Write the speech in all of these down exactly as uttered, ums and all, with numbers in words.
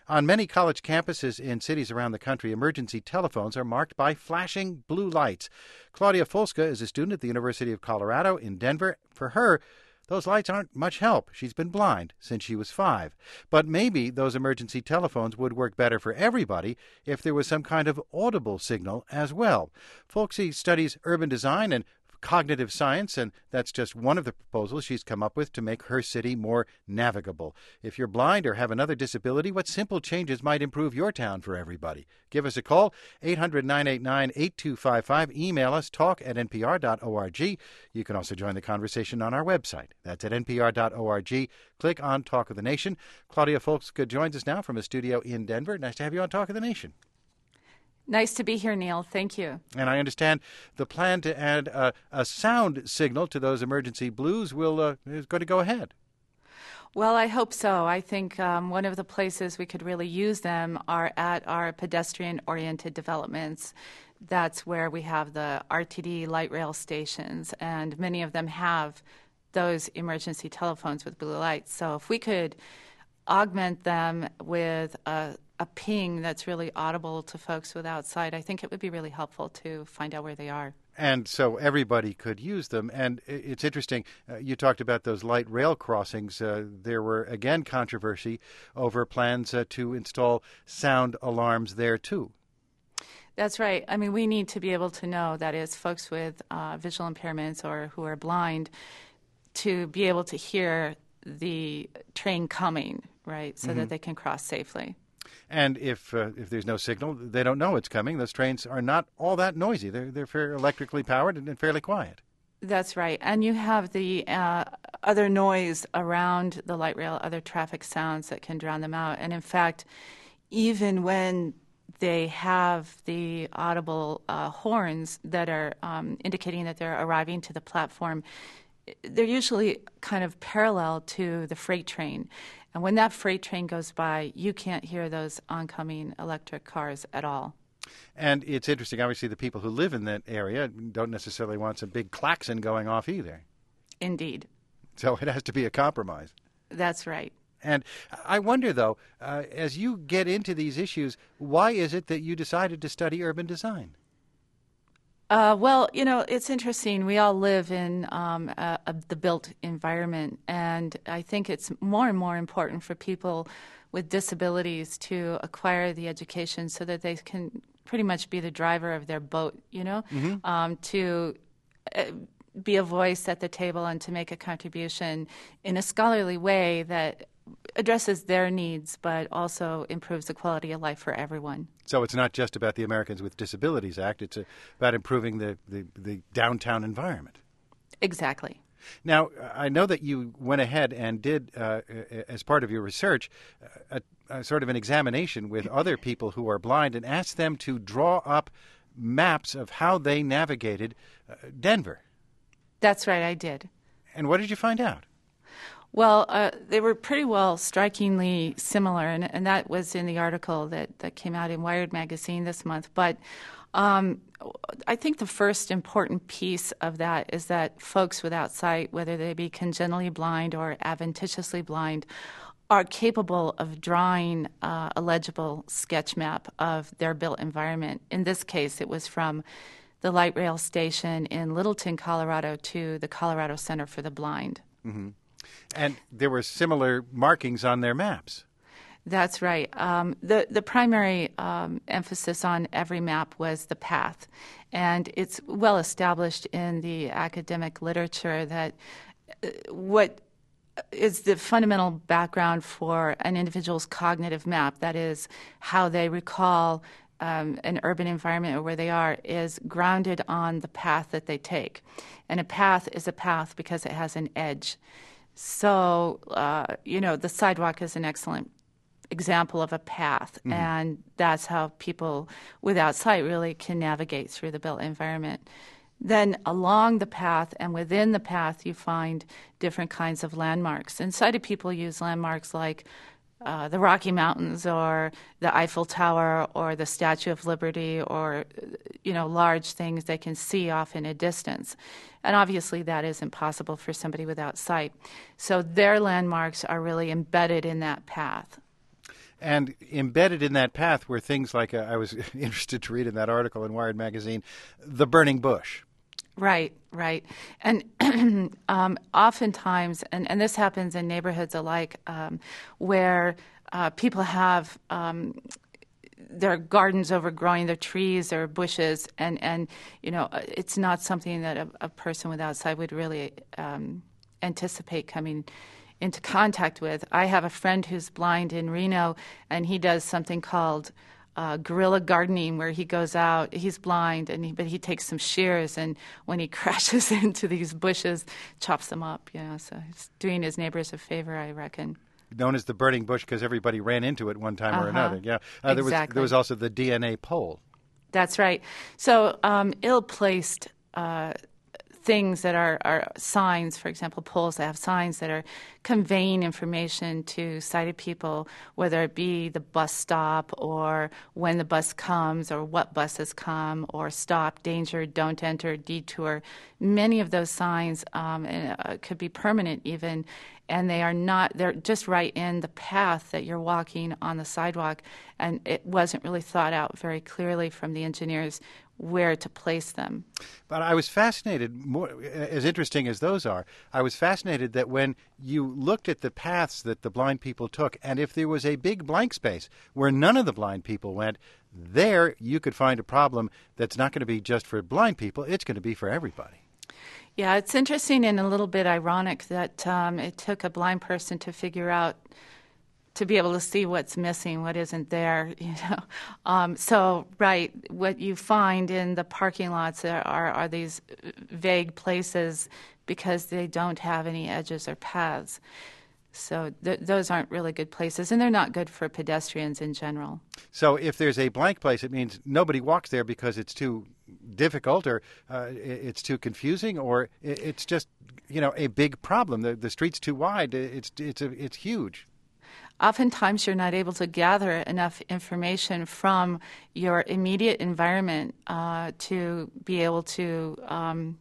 On many college campuses in cities around the country, emergency telephones are marked by flashing blue lights. Claudia Folska is a student at the University of Colorado in Denver. For her, those lights aren't much help. She's been blind since she was five. But maybe those emergency telephones would work better for everybody if there was some kind of audible signal as well. Folksy studies urban design and cognitive science, and that's just one of the proposals she's come up with to make her city more navigable. If you're blind or have another disability, what simple changes might improve your town for everybody? Give us a call, eight hundred, nine eight nine, eight two five five. Email us, talk at n p r dot org. You can also join the conversation on our website. That's at n p r dot org. Click on Talk of the Nation. Claudia Folska joins us now from a studio in Denver. Nice to have you on Talk of the Nation. Nice to be here, Neil. Thank you. And I understand the plan to add a, a sound signal to those emergency blues will uh, is going to go ahead. Well, I hope so. I think um, one of the places we could really use them are at our pedestrian-oriented developments. That's where we have the R T D light rail stations, and many of them have those emergency telephones with blue lights. So if we could augment them with a a ping that's really audible to folks without sight, I think it would be really helpful to find out where they are. And so everybody could use them. And it's interesting, uh, you talked about those light rail crossings. Uh, there were, again, controversy over plans uh, to install sound alarms there, too. That's right. I mean, we need to be able to know, that is, folks with uh, visual impairments or who are blind, to be able to hear the train coming, right, so mm-hmm. that they can cross safely. And if uh, if there's no signal, they don't know it's coming. Those trains are not all that noisy. They're they're fairly electrically powered and fairly quiet. That's right. And you have the uh, other noise around the light rail, other traffic sounds that can drown them out. And in fact, even when they have the audible uh, horns that are um, indicating that they're arriving to the platform, they're usually kind of parallel to the freight train. And when that freight train goes by, you can't hear those oncoming electric cars at all. And it's interesting, obviously, the people who live in that area don't necessarily want some big klaxon going off either. Indeed. So it has to be a compromise. That's right. And I wonder, though, uh, as you get into these issues, why is it that you decided to study urban design? Uh, well, you know, it's interesting. We all live in um, a, a, the built environment, and I think it's more and more important for people with disabilities to acquire the education so that they can pretty much be the driver of their boat, you know, mm-hmm. um, to uh, be a voice at the table and to make a contribution in a scholarly way that addresses their needs but also improves the quality of life for everyone. So it's not just about the Americans with Disabilities Act. It's about improving the, the, the downtown environment. Exactly. Now, I know that you went ahead and did, uh, as part of your research, a, a sort of an examination with other people who are blind and asked them to draw up maps of how they navigated uh, Denver. That's right, I did. And what did you find out? Well, uh, they were pretty well strikingly similar, and, and that was in the article that, that came out in Wired magazine this month. But um, I think the first important piece of that is that folks without sight, whether they be congenitally blind or adventitiously blind, are capable of drawing uh, a legible sketch map of their built environment. In this case, it was from the light rail station in Littleton, Colorado, to the Colorado Center for the Blind. Mm-hmm. And there were similar markings on their maps. That's right. Um, the, the primary um, emphasis on every map was the path. And it's well established in the academic literature that uh, what is the fundamental background for an individual's cognitive map, that is, how they recall um, an urban environment or where they are, is grounded on the path that they take. And a path is a path because it has an edge. So, uh, you know, the sidewalk is an excellent example of a path, mm-hmm. and that's how people without sight really can navigate through the built environment. Then along the path and within the path, you find different kinds of landmarks. And sighted people use landmarks like uh, the Rocky Mountains or the Eiffel Tower or the Statue of Liberty or, you know, large things they can see off in a distance. And obviously that is impossible for somebody without sight. So their landmarks are really embedded in that path. And embedded in that path were things like, uh, I was interested to read in that article in Wired Magazine, the burning bush. Right, right. And um, oftentimes, and, and this happens in neighborhoods alike, um, where uh, people have um, their gardens overgrowing, their trees or bushes, and, and you know, it's not something that a, a person with outside would really um, anticipate coming into contact with. I have a friend who's blind in Reno, and he does something called Uh, guerrilla gardening, where he goes out, he's blind, and he, but he takes some shears, and when he crashes into these bushes, chops them up. You know, so he's doing his neighbors a favor, I reckon. Known as the burning bush because everybody ran into it one time uh-huh. or another. Yeah, uh, there exactly. was there was also the D N A pole. That's right. So um, ill-placed uh, things that are, are signs, for example, poles that have signs that are conveying information to sighted people, whether it be the bus stop or when the bus comes or what buses come or stop, danger, don't enter, detour. Many of those signs um, uh, could be permanent even, and they are not, they're just right in the path that you're walking on the sidewalk, and it wasn't really thought out very clearly from the engineers where to place them. But I was fascinated, more, as interesting as those are, I was fascinated that when you looked at the paths that the blind people took, and if there was a big blank space where none of the blind people went, there you could find a problem that's not going to be just for blind people, it's going to be for everybody. Yeah, it's interesting and a little bit ironic that um, it took a blind person to figure out to be able to see what's missing, what isn't there, you know. Um, so, right, what you find in the parking lots are, are, are these vague places because they don't have any edges or paths. So th- those aren't really good places, and they're not good for pedestrians in general. So if there's a blank place, it means nobody walks there because it's too difficult or uh, it's too confusing, or it's just, you know, a big problem. The, the street's too wide. It's, it's, a, it's huge. Oftentimes you're not able to gather enough information from your immediate environment uh, to be able to um,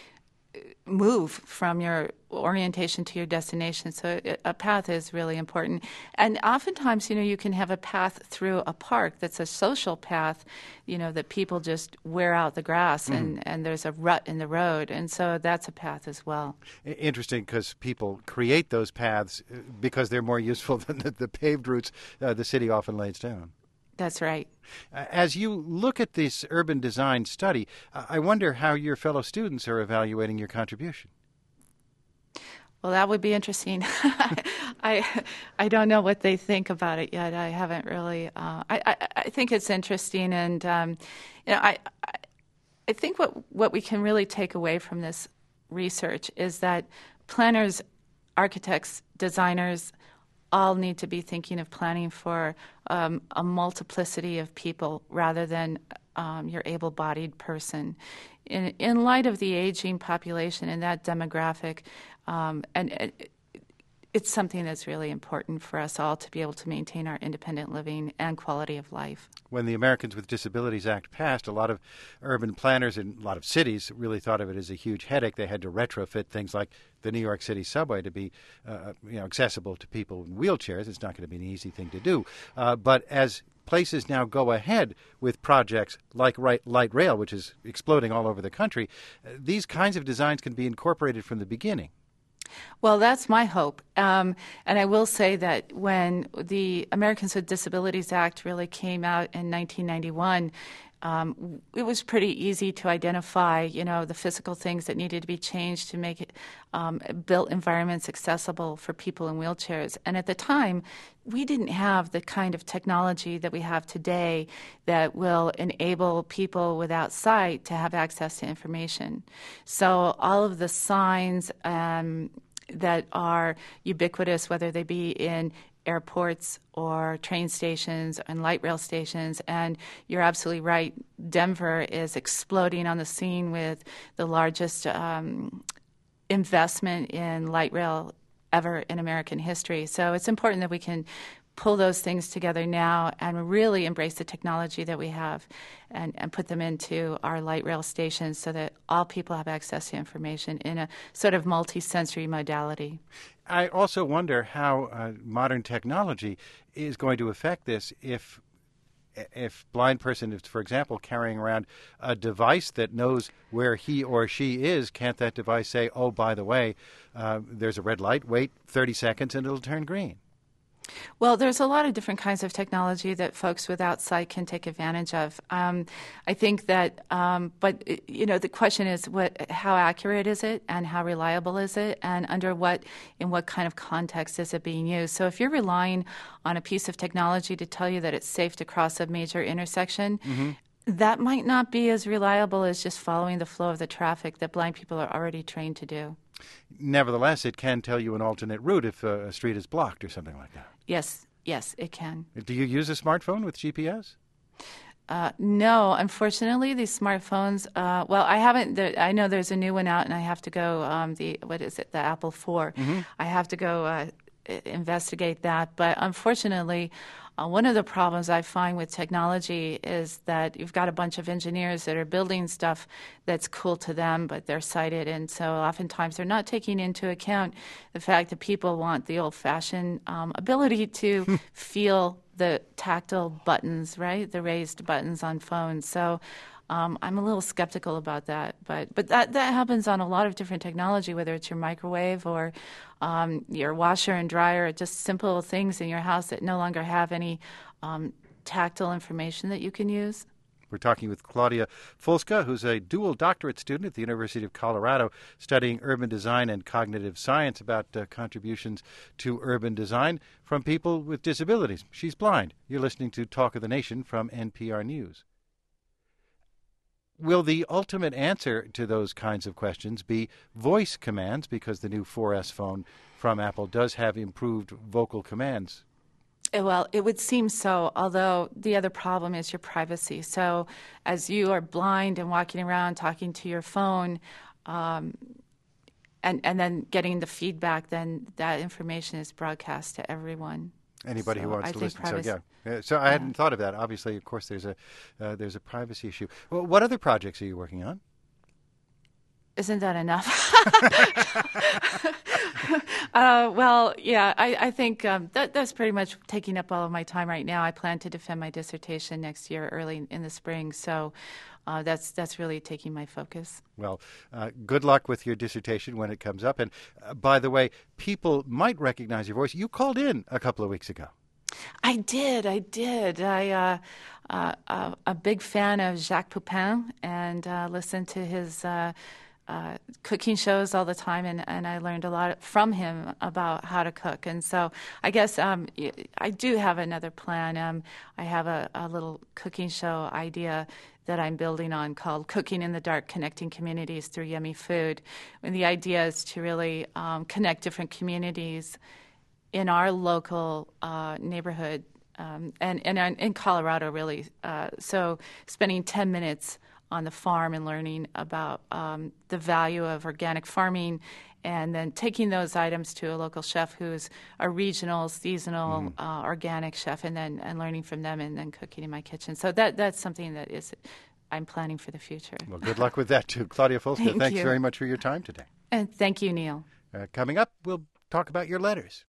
move from your orientation to your destination. So a path is really important. And oftentimes, you know, you can have a path through a park that's a social path, you know, that people just wear out the grass mm-hmm. and, and there's a rut in the road. And so that's a path as well. Interesting, because people create those paths because they're more useful than the, the paved routes uh, the city often lays down. That's right. As you look at this urban design study, I wonder how your fellow students are evaluating your contribution. Well, that would be interesting. I I don't know what they think about it yet. I haven't really. Uh, I, I I think it's interesting, and um, you know, I I think what what we can really take away from this research is that planners, architects, designers all need to be thinking of planning for um, a multiplicity of people rather than um, your able-bodied person. In, in light of the aging population and that demographic, um, and it, it's something that's really important for us all to be able to maintain our independent living and quality of life. When the Americans with Disabilities Act passed, a lot of urban planners in a lot of cities really thought of it as a huge headache. They had to retrofit things like the New York City subway to be uh, you know, accessible to people in wheelchairs. It's not going to be an easy thing to do. Uh, but as places now go ahead with projects like light rail, which is exploding all over the country, uh, these kinds of designs can be incorporated from the beginning. Well, that's my hope. Um, and I will say that when the Americans with Disabilities Act really came out in nineteen ninety-one, um, it was pretty easy to identify, you know, the physical things that needed to be changed to make it, um, built environments accessible for people in wheelchairs. And at the time, we didn't have the kind of technology that we have today that will enable people without sight to have access to information. So all of the signs um, that are ubiquitous, whether they be in airports or train stations and light rail stations, and you're absolutely right, Denver is exploding on the scene with the largest um, investment in light rail ever in American history. So it's important that we can pull those things together now and really embrace the technology that we have and, and put them into our light rail stations so that all people have access to information in a sort of multi-sensory modality. I also wonder how uh, modern technology is going to affect this if if blind person is, for example, carrying around a device that knows where he or she is. Can't that device say, oh, by the way, uh, there's a red light, wait thirty seconds and it'll turn green? Well, there's a lot of different kinds of technology that folks without sight can take advantage of. Um, I think that, um, but you know, the question is, what, how accurate is it, and how reliable is it, and under what, in what kind of context is it being used? So, if you're relying on a piece of technology to tell you that it's safe to cross a major intersection, mm-hmm. that might not be as reliable as just following the flow of the traffic that blind people are already trained to do. Nevertheless, it can tell you an alternate route if uh, a street is blocked or something like that. Yes, yes, it can. Do you use a smartphone with G P S? Uh, no, unfortunately, these smartphones. Uh, well, I haven't. There, I know there's a new one out, and I have to go. Um, the what is it? The Apple four. Mm-hmm. I have to go uh, investigate that. But unfortunately, uh, one of the problems I find with technology is that you've got a bunch of engineers that are building stuff that's cool to them, but they're sighted, and so oftentimes they're not taking into account the fact that people want the old-fashioned um, ability to feel the tactile buttons, right? The raised buttons on phones. So um, I'm a little skeptical about that. But but that, that happens on a lot of different technology, whether it's your microwave or um, your washer and dryer, just simple things in your house that no longer have any um, tactile information that you can use. We're talking with Claudia Fulska, who's a dual doctorate student at the University of Colorado, studying urban design and cognitive science, about uh, contributions to urban design from people with disabilities. She's blind. You're listening to Talk of the Nation from N P R News. Will the ultimate answer to those kinds of questions be voice commands, because the new four S phone from Apple does have improved vocal commands? Well, it would seem so, although the other problem is your privacy. So as you are blind and walking around talking to your phone um, and, and then getting the feedback, then that information is broadcast to everyone. Anybody so who wants I to think listen. privacy, so, yeah. So I yeah. hadn't thought of that. Obviously, of course, there's a uh, there's a privacy issue. Well, what other projects are you working on? Isn't that enough? uh, well, yeah, I, I think um, that, that's pretty much taking up all of my time right now. I plan to defend my dissertation next year, early in the spring, so uh, that's that's really taking my focus. Well, uh, good luck with your dissertation when it comes up. And uh, by the way, people might recognize your voice. You called in a couple of weeks ago. I did, I did. I uh, uh, uh, a big fan of Jacques Pepin, and uh, listened to his Uh, Uh, cooking shows all the time, and, and I learned a lot from him about how to cook. And so I guess um, I do have another plan. Um, I have a, a little cooking show idea that I'm building on called Cooking in the Dark, Connecting Communities Through Yummy Food. And the idea is to really um, connect different communities in our local uh, neighborhood, um, and, and in Colorado, really. Uh, so spending ten minutes on the farm and learning about um, the value of organic farming, and then taking those items to a local chef who's a regional, seasonal, mm. uh, organic chef, and then and learning from them, and then cooking in my kitchen. So that that's something that is I'm planning for the future. Well, good luck with that too. Claudia Fulska, Thank thanks you. very much for your time today. And thank you, Neil. Uh, coming up, we'll talk about your letters.